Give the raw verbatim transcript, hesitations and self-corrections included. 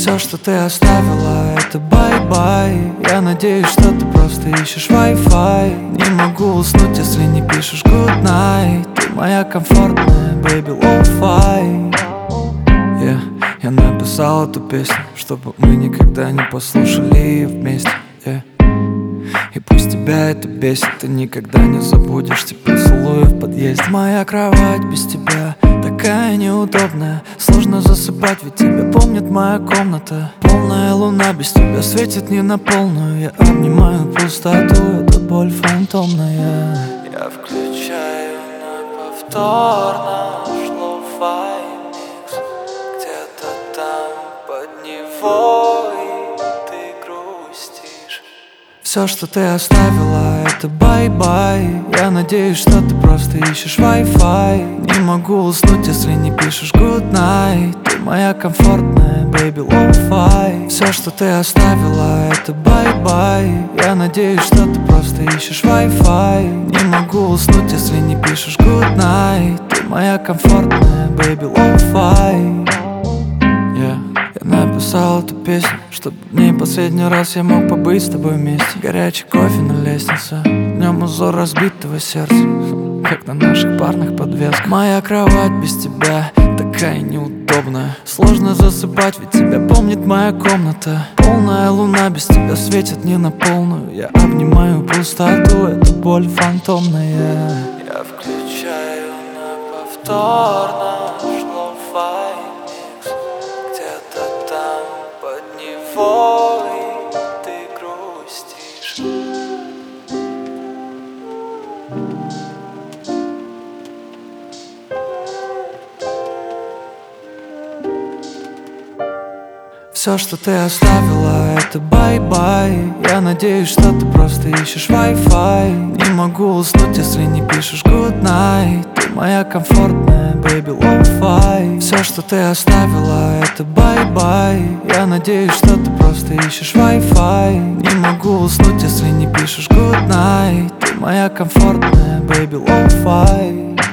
Все, что ты оставила, это бай-бай. Я надеюсь, что ты просто ищешь Wi-Fi. Не могу уснуть, если не пишешь good night. Ты моя комфортная, baby, low-fi. Yeah. Я написал эту песню, чтобы мы никогда не послушали ее вместе, yeah. И пусть тебя это бесит, ты никогда не забудешь те поцелуи в подъезде. Моя кровать без тебя такая неудобная. Сложно засыпать, ведь тебя помнит моя комната. Полная луна без тебя светит не на полную. Я обнимаю пустоту, это боль фантомная. Я включаю на повторно лоу-фай микс. Где-то там под него и ты грустишь. Все, что ты оставила, это бай-бай. Я надеюсь, что ты просто ищешь Wi-Fi. Не могу уснуть, если не пишешь good night. Ты моя комфортная, baby, low-fi. Все, что ты оставила, это бай-бай. Я надеюсь, что ты просто ищешь Wi-Fi. Не могу уснуть, если не пишешь good night. Ты моя комфортная, baby, low-fi. Yeah. Я написал эту песню, чтобы в ней последний раз я мог побыть с тобой вместе. Горячий кофе на лестнице, в нем узор разбитого сердца, как на наших парных подвесках. Моя кровать без тебя такая неудобная. Сложно засыпать, ведь тебя помнит моя комната. Полная луна без тебя светит не на полную. Я обнимаю пустоту, это боль фантомная. Я включаю на повторно лоу-фай микс. Где-то там под него и ты грустишь. Все, что ты оставила, это бай-бай. Я надеюсь, что ты просто ищешь Wi-Fi. Не могу уснуть, если не пишешь good night. Ты моя комфортная, baby, low-fi. Все, что ты оставила, это бай-бай. Я надеюсь, что ты просто ищешь Wi-Fi. Не могу уснуть, если не пишешь good night. Ты моя комфортная, baby, low-fi.